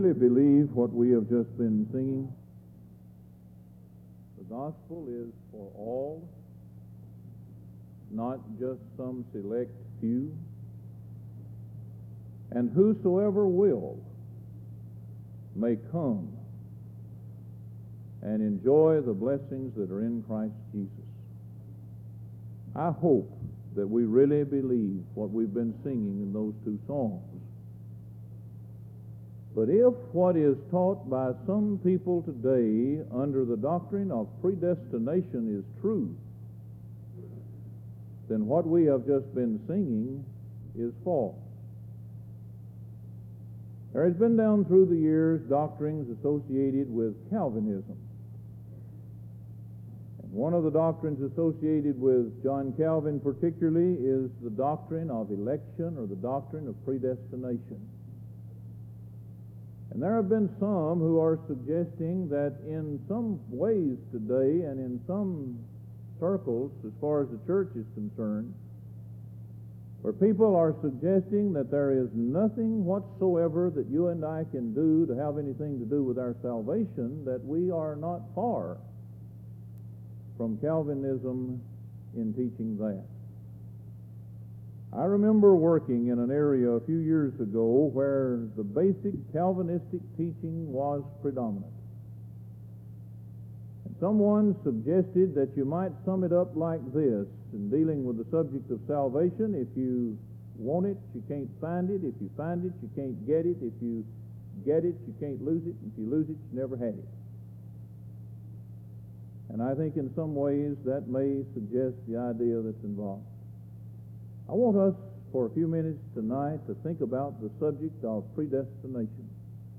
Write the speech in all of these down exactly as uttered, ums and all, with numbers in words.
really believe what we have just been singing? The gospel is for all, not just some select few. And whosoever will may come and enjoy the blessings that are in Christ Jesus. I hope that we really believe what we've been singing in those two songs. But if what is taught by some people today under the doctrine of predestination is true, then what we have just been singing is false. There has been down through the years doctrines associated with Calvinism. And one of the doctrines associated with John Calvin particularly is the doctrine of election or the doctrine of predestination. And there have been some who are suggesting that in some ways today and in some circles, as far as the church is concerned, where people are suggesting that there is nothing whatsoever that you and I can do to have anything to do with our salvation, that we are not far from Calvinism in teaching that. I remember working in an area a few years ago where the basic Calvinistic teaching was predominant. And someone suggested that you might sum it up like this in dealing with the subject of salvation: if you want it, you can't find it. If you find it, you can't get it. If you get it, you can't lose it. If you lose it, you never had it. And I think in some ways that may suggest the idea that's involved. I want us for a few minutes tonight to think about the subject of predestination.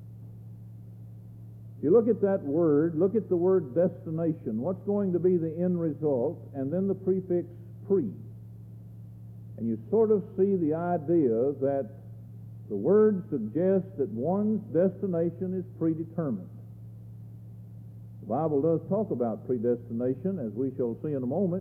If you look at that word, look at the word destination. What's going to be the end result? And then the prefix pre. And you sort of see the idea that the word suggests that one's destination is predetermined. The Bible does talk about predestination, as we shall see in a moment.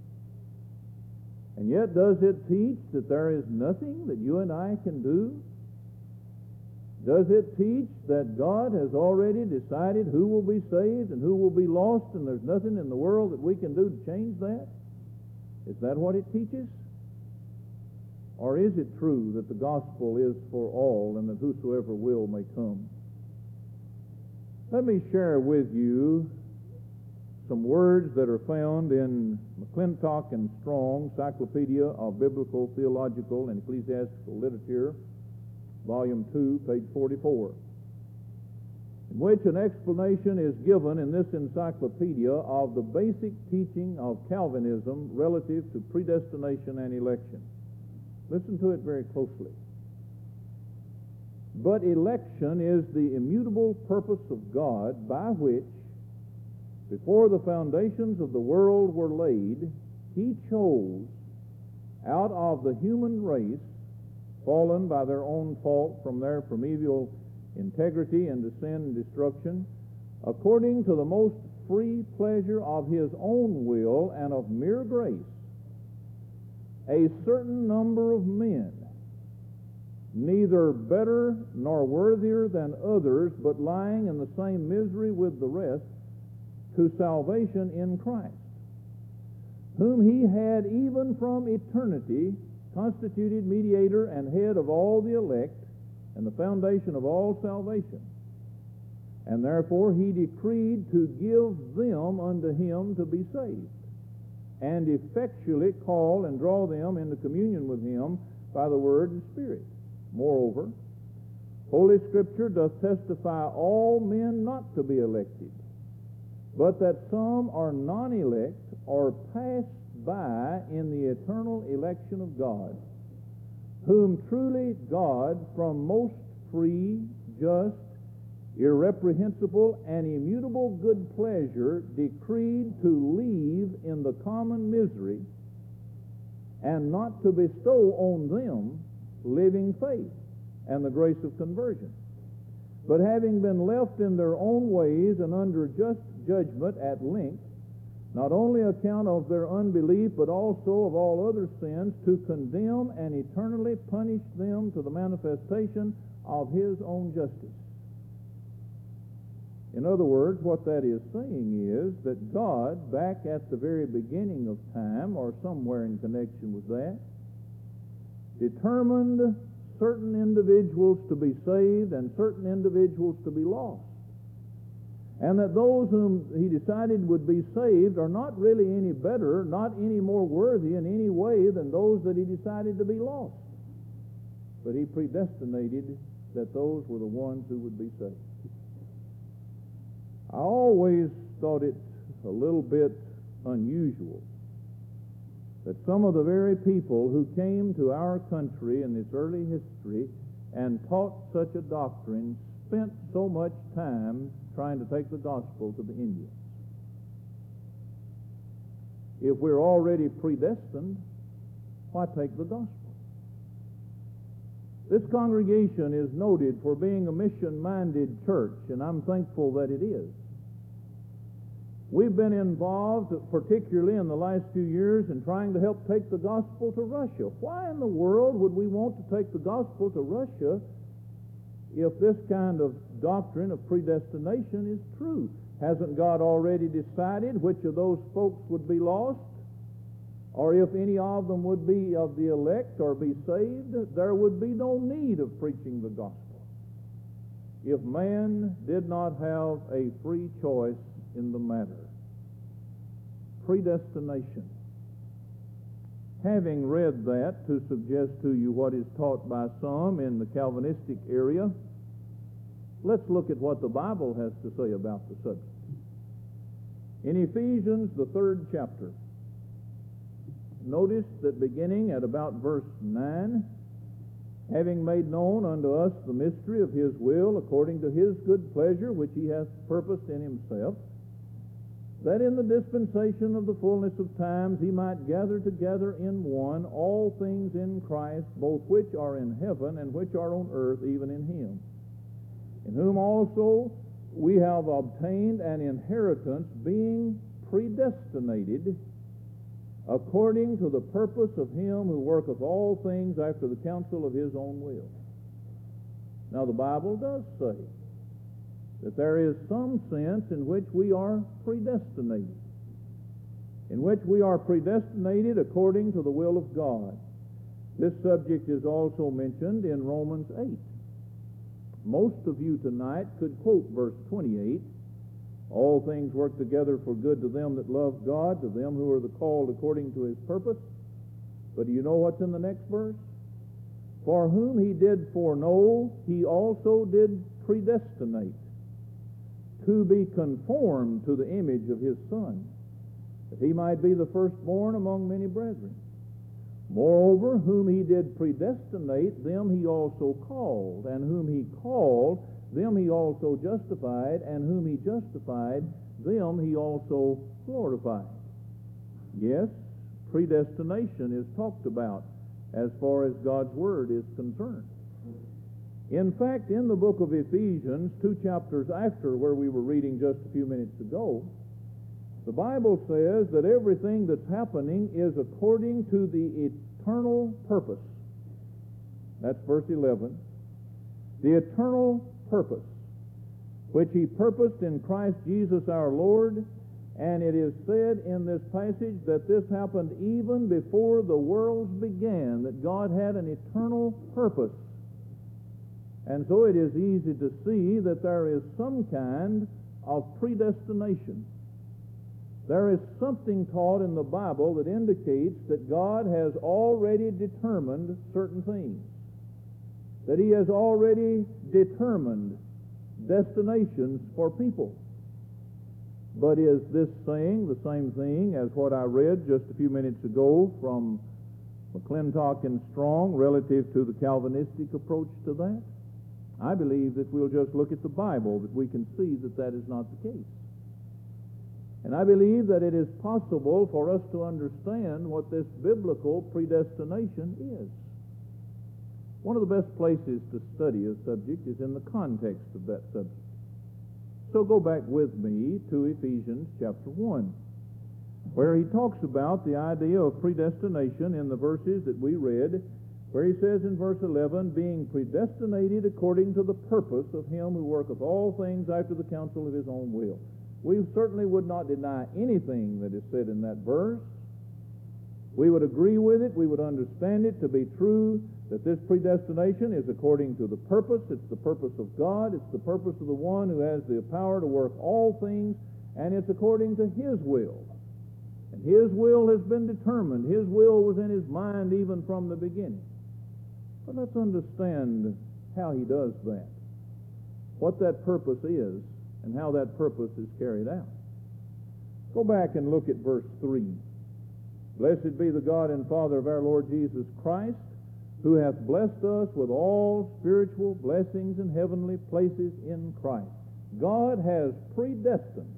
And yet, does it teach that there is nothing that you and I can do? Does it teach that God has already decided who will be saved and who will be lost, and there's nothing in the world that we can do to change that? Is that what it teaches? Or is it true that the gospel is for all and that whosoever will may come? Let me share with you some words that are found in McClintock and Strong, Encyclopedia of Biblical, Theological, and Ecclesiastical Literature, Volume two, page forty-four, in which an explanation is given in this encyclopedia of the basic teaching of Calvinism relative to predestination and election. Listen to it very closely. But election is the immutable purpose of God, by which, before the foundations of the world were laid, He chose out of the human race, fallen by their own fault from their primeval integrity into sin and destruction, according to the most free pleasure of His own will and of mere grace, a certain number of men, neither better nor worthier than others, but lying in the same misery with the rest, to salvation in Christ, whom He had even from eternity constituted mediator and head of all the elect and the foundation of all salvation. And therefore He decreed to give them unto Him to be saved, and effectually call and draw them into communion with Him by the Word and Spirit. Moreover, Holy Scripture doth testify all men not to be elected, but that some are non-elect or passed by in the eternal election of God, whom truly God, from most free, just, irreprehensible, and immutable good pleasure, decreed to leave in the common misery, and not to bestow on them living faith and the grace of conversion, but having been left in their own ways and under just judgment at length, not only account of their unbelief, but also of all other sins, to condemn and eternally punish them to the manifestation of His own justice. In other words, what that is saying is that God, back at the very beginning of time, or somewhere in connection with that, determined certain individuals to be saved and certain individuals to be lost. And that those whom he decided would be saved are not really any better, not any more worthy in any way than those that he decided to be lost. But he predestinated that those were the ones who would be saved. I always thought it a little bit unusual that some of the very people who came to our country in this early history and taught such a doctrine spent so much time trying to take the gospel to the Indians. If we're already predestined, why take the gospel? This congregation is noted for being a mission-minded church, and I'm thankful that it is. We've been involved, particularly in the last few years, in trying to help take the gospel to Russia. Why in the world would we want to take the gospel to Russia if this kind of doctrine of predestination is true? Hasn't God already decided which of those folks would be lost? Or if any of them would be of the elect or be saved, there would be no need of preaching the gospel if man did not have a free choice in the matter. Predestination. Having read that to suggest to you what is taught by some in the Calvinistic area, let's look at what the Bible has to say about the subject. In Ephesians, the third chapter, notice that beginning at about verse nine, having made known unto us the mystery of his will according to his good pleasure, which he hath purposed in himself, that in the dispensation of the fullness of times he might gather together in one all things in Christ, both which are in heaven and which are on earth, even in him, in whom also we have obtained an inheritance, being predestinated according to the purpose of him who worketh all things after the counsel of his own will. Now the Bible does say that there is some sense in which we are predestinated, in which we are predestinated according to the will of God. This subject is also mentioned in Romans eight. Most of you tonight could quote verse twenty-eight, all things work together for good to them that love God, to them who are the called according to his purpose. But do you know what's in the next verse? For whom he did foreknow, he also did predestinate to be conformed to the image of his Son, that he might be the firstborn among many brethren. Moreover, whom he did predestinate, them he also called, and whom he called, them he also justified, and whom he justified, them he also glorified. Yes, predestination is talked about as far as God's Word is concerned. In fact, in the book of Ephesians, two chapters after where we were reading just a few minutes ago, the Bible says that everything that's happening is according to the eternal purpose. That's verse eleven. The eternal purpose, which he purposed in Christ Jesus our Lord, and it is said in this passage that this happened even before the worlds began, that God had an eternal purpose. And so it is easy to see that there is some kind of predestination. There is something taught in the Bible that indicates that God has already determined certain things, that he has already determined destinations for people. But is this saying the same thing as what I read just a few minutes ago from McClintock and Strong relative to the Calvinistic approach to that? I believe that we'll just look at the Bible that we can see that that is not the case. And I believe that it is possible for us to understand what this biblical predestination is. One of the best places to study a subject is in the context of that subject. So go back with me to Ephesians chapter one, where he talks about the idea of predestination in the verses that we read, where he says in verse eleven, being predestinated according to the purpose of him who worketh all things after the counsel of his own will. We certainly would not deny anything that is said in that verse. We would agree with it. We would understand it to be true, that this predestination is according to the purpose. It's the purpose of God. It's the purpose of the one who has the power to work all things, and it's according to his will. And his will has been determined. His will was in his mind even from the beginning. But let's understand how he does that, what that purpose is, and how that purpose is carried out. Go back and look at verse three. Blessed be the God and Father of our Lord Jesus Christ, who hath blessed us with all spiritual blessings in heavenly places in Christ. God has predestined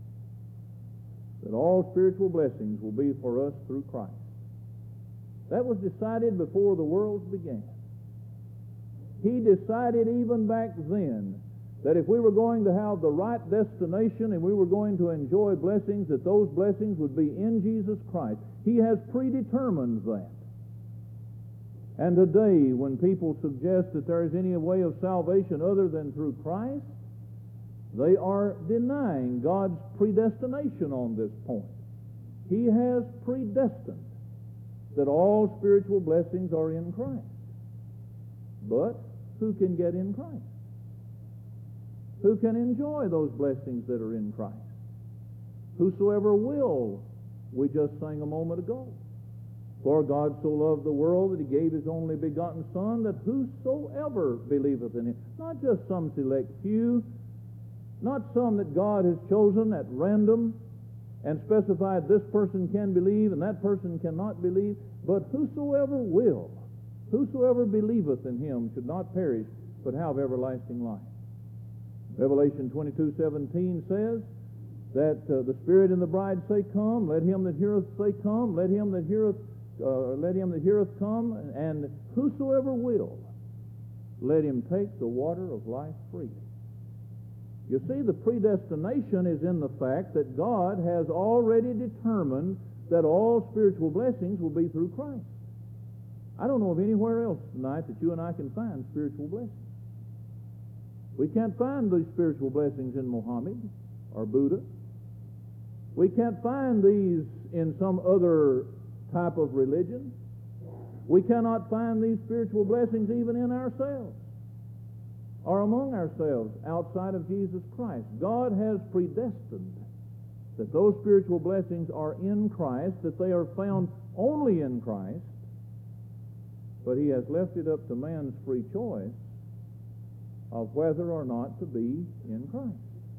that all spiritual blessings will be for us through Christ. That was decided before the world began. He decided even back then that if we were going to have the right destination and we were going to enjoy blessings, that those blessings would be in Jesus Christ. He has predetermined that. And today, when people suggest that there is any way of salvation other than through Christ, they are denying God's predestination on this point. He has predestined that all spiritual blessings are in Christ. But who can get in Christ? Who can enjoy those blessings that are in Christ? Whosoever will, we just sang a moment ago. For God so loved the world that he gave his only begotten Son, that whosoever believeth in him, not just some select few, not some that God has chosen at random and specified this person can believe and that person cannot believe, but whosoever will, whosoever believeth in him should not perish, but have everlasting life. Revelation twenty-two seventeen says that uh, the Spirit and the bride say, come. Let him that heareth say, come. Let him that heareth, uh, let him that heareth come. And whosoever will, let him take the water of life freely. You see, the predestination is in the fact that God has already determined that all spiritual blessings will be through Christ. I don't know of anywhere else tonight that you and I can find spiritual blessings. We can't find these spiritual blessings in Muhammad or Buddha. We can't find these in some other type of religion. We cannot find these spiritual blessings even in ourselves or among ourselves outside of Jesus Christ. God has predestined that those spiritual blessings are in Christ, that they are found only in Christ, but he has left it up to man's free choice of whether or not to be in Christ.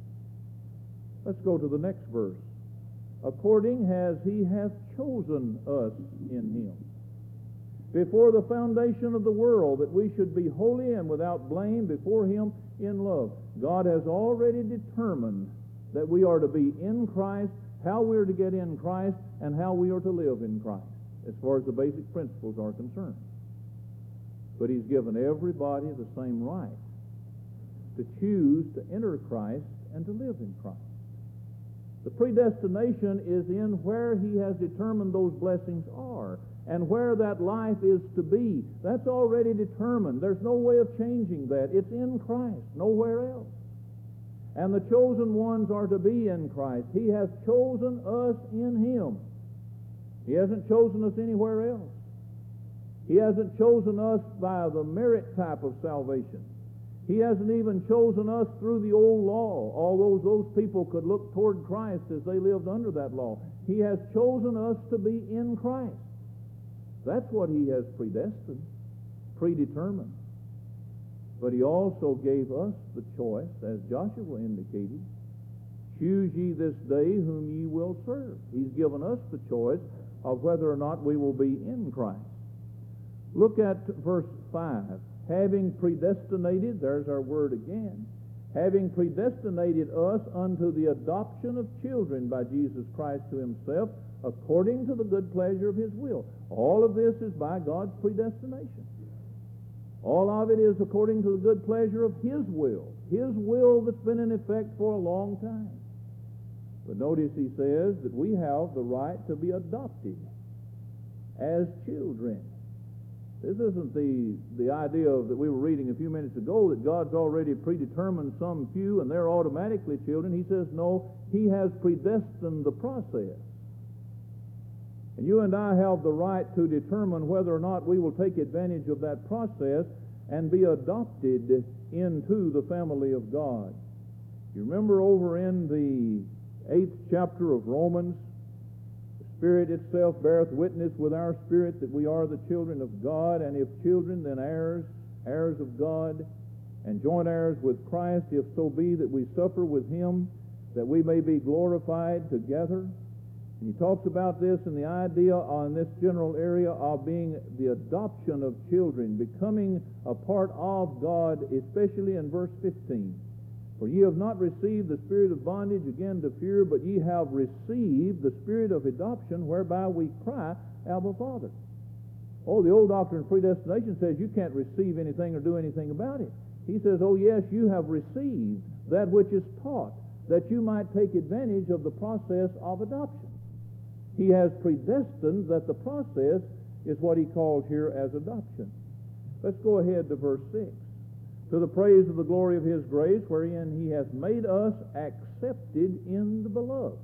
Let's go to the next verse. According as he hath chosen us in him, before the foundation of the world, that we should be holy and without blame before him in love. God has already determined that we are to be in Christ, how we are to get in Christ, and how we are to live in Christ, as far as the basic principles are concerned. But he's given everybody the same right to choose to enter Christ and to live in Christ. The predestination is in where he has determined those blessings are and where that life is to be. That's already determined. There's no way of changing that. It's in Christ, nowhere else. And the chosen ones are to be in Christ. He has chosen us in him. He hasn't chosen us anywhere else. He hasn't chosen us by the merit type of salvation. He hasn't even chosen us through the old law, although those people could look toward Christ as they lived under that law. He has chosen us to be in Christ. That's what he has predestined, predetermined. But he also gave us the choice, as Joshua indicated, choose ye this day whom ye will serve. He's given us the choice of whether or not we will be in Christ. Look at verse five. Having predestinated, there's our word again, having predestinated us unto the adoption of children by Jesus Christ to himself, according to the good pleasure of his will. All of this is by God's predestination. All of it is according to the good pleasure of his will, his will that's been in effect for a long time. But notice he says that we have the right to be adopted as children. This isn't the, the idea of, that we were reading a few minutes ago, that God's already predetermined some few and they're automatically children. He says, no, He has predestined the process. And you and I have the right to determine whether or not we will take advantage of that process and be adopted into the family of God. You remember over in the eighth chapter of Romans, Spirit itself beareth witness with our spirit that we are the children of God, and if children, then heirs, heirs of God, and joint heirs with Christ, if so be that we suffer with Him, that we may be glorified together. And he talks about this in the idea on this general area of being the adoption of children, becoming a part of God, especially in verse fifteen. For ye have not received the spirit of bondage again to fear, but ye have received the spirit of adoption, whereby we cry, Abba, Father. Oh, the old doctrine of predestination says you can't receive anything or do anything about it. He says, oh yes, you have received that which is taught, that you might take advantage of the process of adoption. He has predestined that the process is what he calls here as adoption. Let's go ahead to verse six. To the praise of the glory of His grace, wherein He hath made us accepted in the beloved.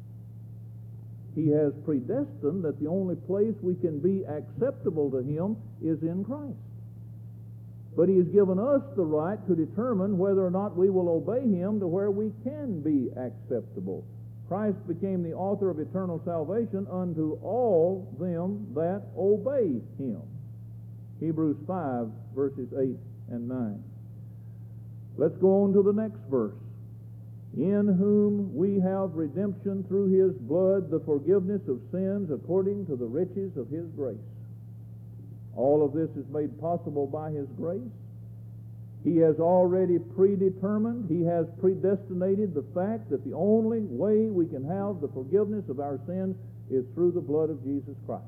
He has predestined that the only place we can be acceptable to Him is in Christ. But He has given us the right to determine whether or not we will obey Him to where we can be acceptable. Christ became the author of eternal salvation unto all them that obey Him. Hebrews five, verses eight and nine. Let's go on to the next verse. In whom we have redemption through His blood, the forgiveness of sins according to the riches of His grace. All of this is made possible by His grace. He has already predetermined, He has predestinated the fact that the only way we can have the forgiveness of our sins is through the blood of Jesus Christ.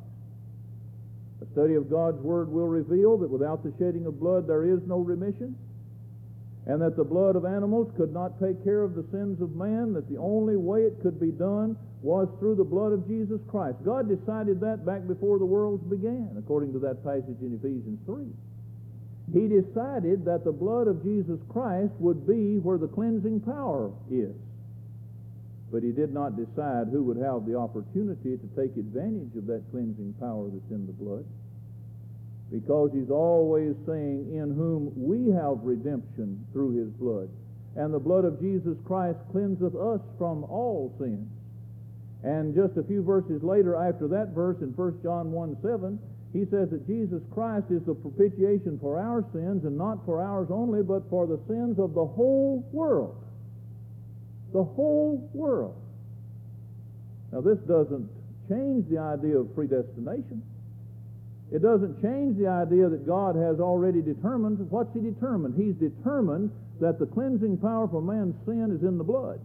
A study of God's Word will reveal that without the shedding of blood there is no remission, and that the blood of animals could not take care of the sins of man, that the only way it could be done was through the blood of Jesus Christ. God decided that back before the worlds began, according to that passage in Ephesians three. He decided that the blood of Jesus Christ would be where the cleansing power is. But He did not decide who would have the opportunity to take advantage of that cleansing power that's in the blood. Because He's always saying, in whom we have redemption through His blood. And the blood of Jesus Christ cleanseth us from all sins. And just a few verses later, after that verse, in First John one seven, he says that Jesus Christ is the propitiation for our sins, and not for ours only, but for the sins of the whole world. The whole world. Now, this doesn't change the idea of predestination. It doesn't change the idea that God has already determined. What's He determined? He's determined that the cleansing power for man's sin is in the blood,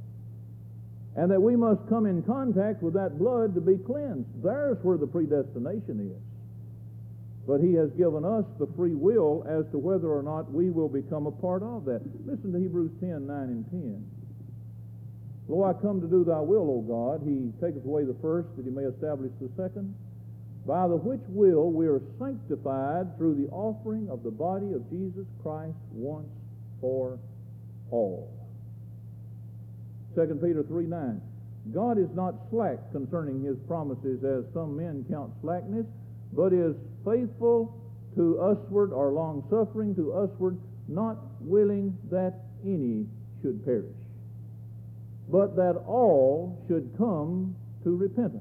and that we must come in contact with that blood to be cleansed. There's where the predestination is. But He has given us the free will as to whether or not we will become a part of that. Listen to Hebrews ten, nine and ten. Lo, I come to do Thy will, O God. He taketh away the first, that He may establish the second. By the which will we are sanctified through the offering of the body of Jesus Christ once for all. Second Peter three, nine. God is not slack concerning His promises, as some men count slackness, but is faithful to usward, or long-suffering to usward, not willing that any should perish, but that all should come to repentance.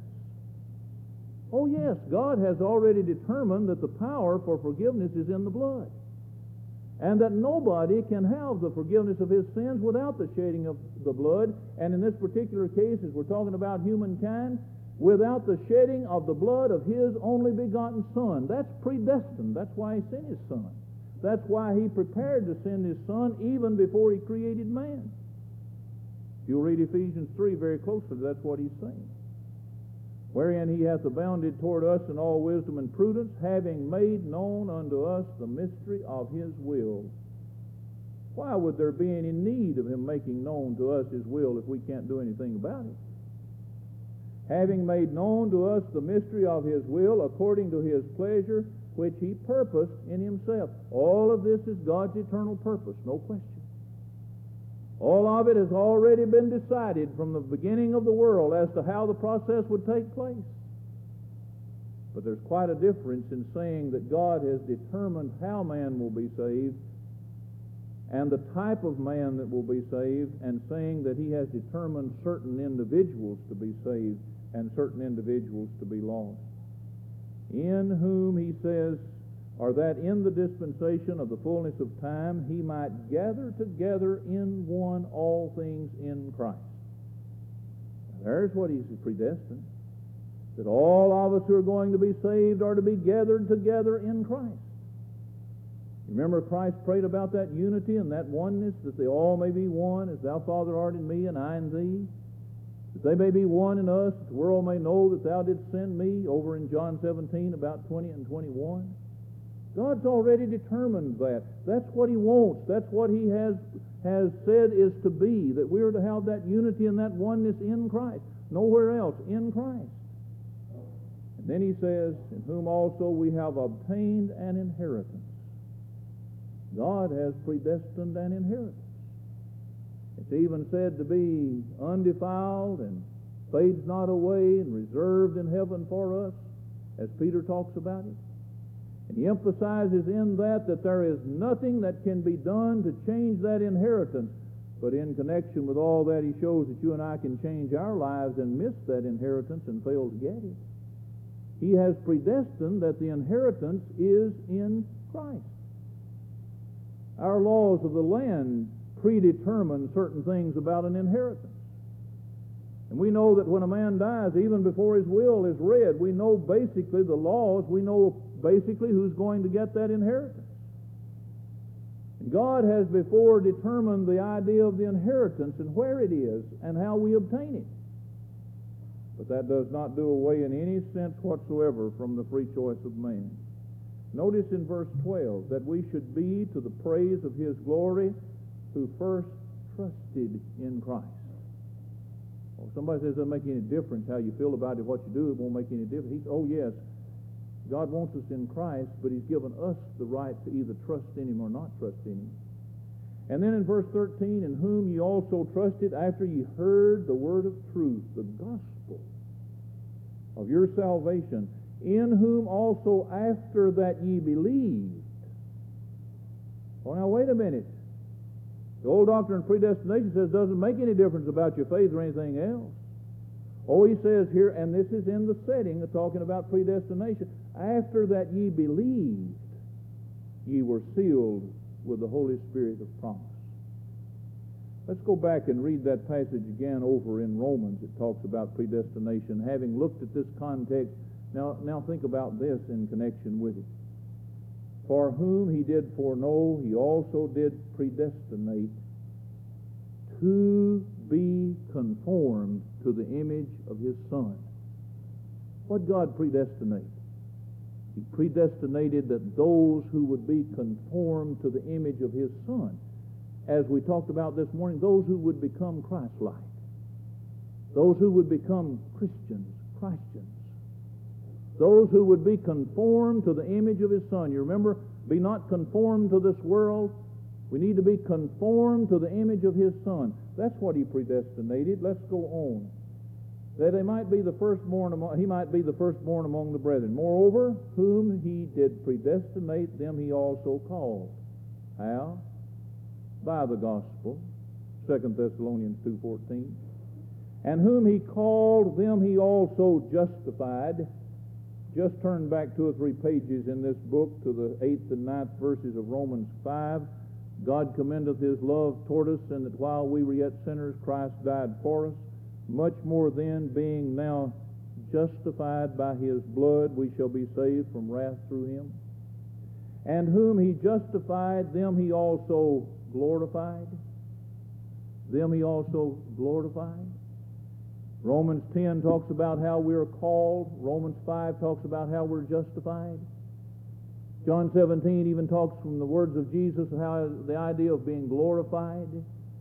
Oh yes, God has already determined that the power for forgiveness is in the blood, and that nobody can have the forgiveness of his sins without the shedding of the blood. And in this particular case, as we're talking about humankind, without the shedding of the blood of His only begotten Son. That's predestined. That's why He sent His Son. That's why He prepared to send His Son even before He created man. You'll read Ephesians three very closely. That's what He's saying. Wherein He hath abounded toward us in all wisdom and prudence, having made known unto us the mystery of His will. Why would there be any need of Him making known to us His will if we can't do anything about it? having made known to us the mystery of His will according to His pleasure, which He purposed in Himself. All of this is God's eternal purpose, no question. All of it has already been decided from the beginning of the world as to how the process would take place. But there's quite a difference in saying that God has determined how man will be saved and the type of man that will be saved, and saying that He has determined certain individuals to be saved and certain individuals to be lost. In whom, He says, or that in the dispensation of the fullness of time He might gather together in one all things in Christ. Now, there's what He's predestined. That all of us who are going to be saved are to be gathered together in Christ. Remember, Christ prayed about that unity and that oneness, that they all may be one, as Thou, Father, art in me and I in Thee. That they may be one in us, that the world may know that Thou didst send me, over in John seventeen, about twenty and twenty-one. God's already determined that. That's what He wants. That's what He has, has said is to be, that we are to have that unity and that oneness in Christ. Nowhere else, in Christ. And then He says, in whom also we have obtained an inheritance. God has predestined an inheritance. It's even said to be undefiled and fades not away and reserved in heaven for us, as Peter talks about it. And he emphasizes in that that there is nothing that can be done to change that inheritance, but in connection with all that, he shows that you and I can change our lives and miss that inheritance and fail to get it. He has predestined that the inheritance is in Christ. Our laws of the land predetermine certain things about an inheritance. And we know that when a man dies, even before his will is read, we know basically the laws, we know basically who's going to get that inheritance. And God has before determined the idea of the inheritance and where it is and how we obtain it. But that does not do away in any sense whatsoever from the free choice of man. Notice in verse twelve that we should be to the praise of His glory who first trusted in Christ. Well, somebody says it doesn't make any difference how you feel about it, what you do, it won't make any difference. He says, oh yes, God wants us in Christ, but He's given us the right to either trust in Him or not trust in Him. And then in verse thirteen, in whom ye also trusted after ye heard the word of truth, the gospel of your salvation, in whom also after that ye believed. Well, now wait a minute. The old doctrine of predestination says it doesn't make any difference about your faith or anything else. Oh, he says here, and this is in the setting of talking about predestination, after that ye believed, ye were sealed with the Holy Spirit of promise. Let's go back and read that passage again over in Romans. It talks about predestination. Having looked at this context, now, now think about this in connection with it. For whom He did foreknow, He also did predestinate to be conformed to the image of His Son. What God predestinate? He predestinated that those who would be conformed to the image of His Son, as we talked about this morning, those who would become Christ-like, those who would become Christians, Christians, those who would be conformed to the image of His Son. You remember, be not conformed to this world. We need to be conformed to the image of His Son. That's what He predestinated. Let's go on. That they might be the firstborn among, He might be the firstborn among the brethren. Moreover, whom He did predestinate, them He also called. How? By the gospel. Second Thessalonians two fourteen. And whom He called, them He also justified. Just turn back two or three pages in this book to the eighth and ninth verses of Romans five. God commendeth His love toward us, and that while we were yet sinners, Christ died for us. Much more then, being now justified by His blood, we shall be saved from wrath through Him. And whom He justified, them He also glorified. Them He also glorified. Romans ten talks about how we are called. Romans five talks about how we're justified. John seventeen even talks from the words of Jesus how the idea of being glorified.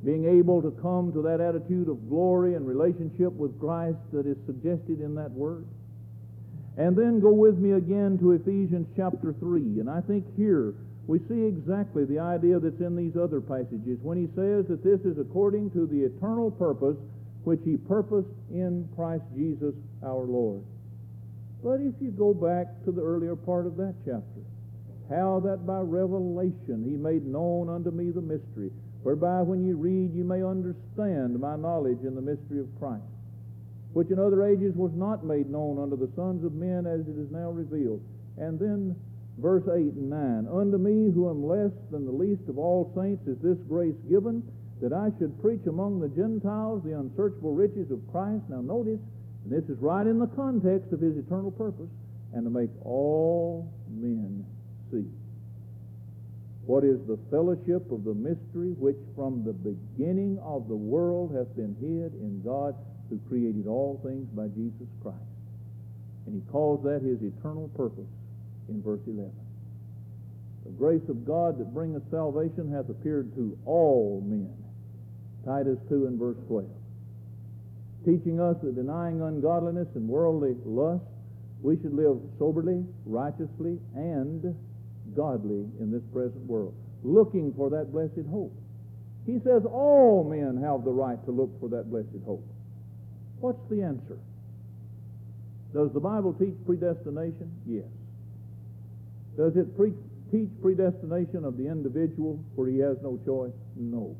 being able to come to that attitude of glory and relationship with Christ that is suggested in that word. And then go with me again to Ephesians chapter three, and I think here we see exactly the idea that's in these other passages when he says that this is according to the eternal purpose which he purposed in Christ Jesus our Lord. But if you go back to the earlier part of that chapter, how that by revelation he made known unto me the mystery, whereby when you read you may understand my knowledge in the mystery of Christ, which in other ages was not made known unto the sons of men as it is now revealed. And then verse eight and nine, unto me who am less than the least of all saints is this grace given, that I should preach among the Gentiles the unsearchable riches of Christ. Now notice, and this is right in the context of his eternal purpose, and to make all men see what is the fellowship of the mystery which from the beginning of the world hath been hid in God, who created all things by Jesus Christ. And he calls that his eternal purpose in verse eleven. The grace of God that bringeth salvation hath appeared to all men. Titus two and verse twelve. Teaching us that denying ungodliness and worldly lust, we should live soberly, righteously, and godly in this present world, looking for that blessed hope. He says all men have the right to look for that blessed hope. What's the answer? Does the Bible teach predestination? Yes. Does it pre- teach predestination of the individual where he has no choice? No.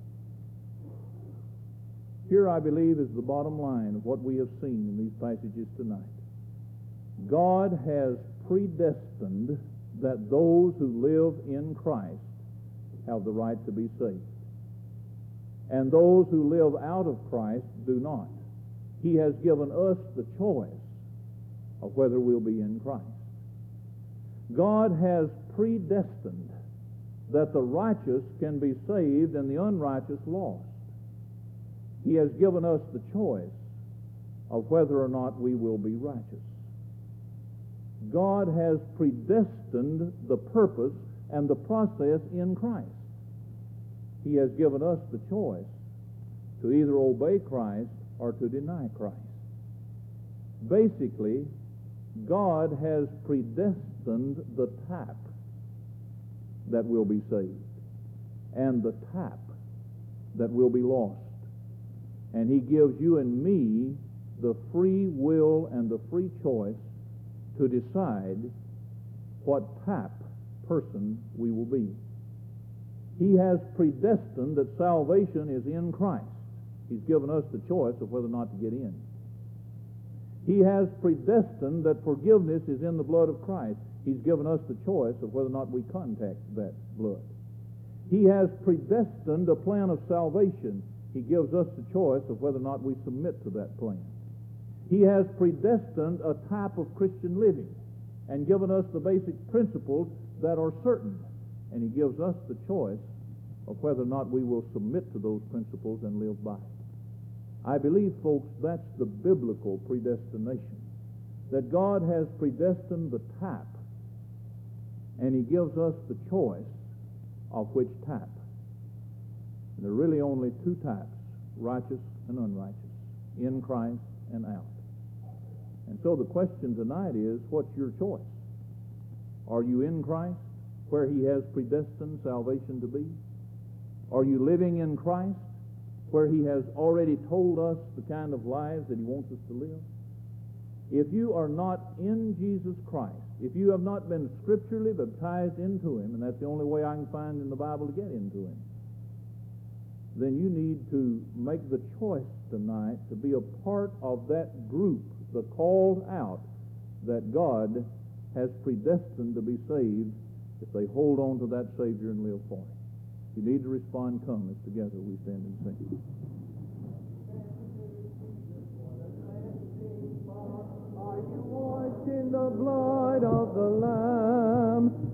Here, I believe, is the bottom line of what we have seen in these passages tonight. God has predestined that those who live in Christ have the right to be saved. And those who live out of Christ do not. He has given us the choice of whether we'll be in Christ. God has predestined that the righteous can be saved and the unrighteous lost. He has given us the choice of whether or not we will be righteous. God has predestined the purpose and the process in Christ. He has given us the choice to either obey Christ or to deny Christ. Basically, God has predestined the type that will be saved and the type that will be lost. And he gives you and me the free will and the free choice to decide what type person we will be. He has predestined that salvation is in Christ. He's given us the choice of whether or not to get in. He has predestined that forgiveness is in the blood of Christ. He's given us the choice of whether or not we contact that blood. He has predestined a plan of salvation. He gives us the choice of whether or not we submit to that plan. He has predestined a type of Christian living and given us the basic principles that are certain. And he gives us the choice of whether or not we will submit to those principles and live by it. I believe, folks, that's the biblical predestination. That God has predestined the type, and he gives us the choice of which type. And there are really only two types, righteous and unrighteous, in Christ and out. And so the question tonight is, what's your choice? Are you in Christ, where he has predestined salvation to be? Are you living in Christ, where he has already told us the kind of lives that he wants us to live? If you are not in Jesus Christ, if you have not been scripturally baptized into him, and that's the only way I can find in the Bible to get into him, then you need to make the choice tonight to be a part of that group, the called out, that God has predestined to be saved if they hold on to that Savior and live for him. If you need to respond, come as together we stand and sing. Are you washed in the blood of the Lamb?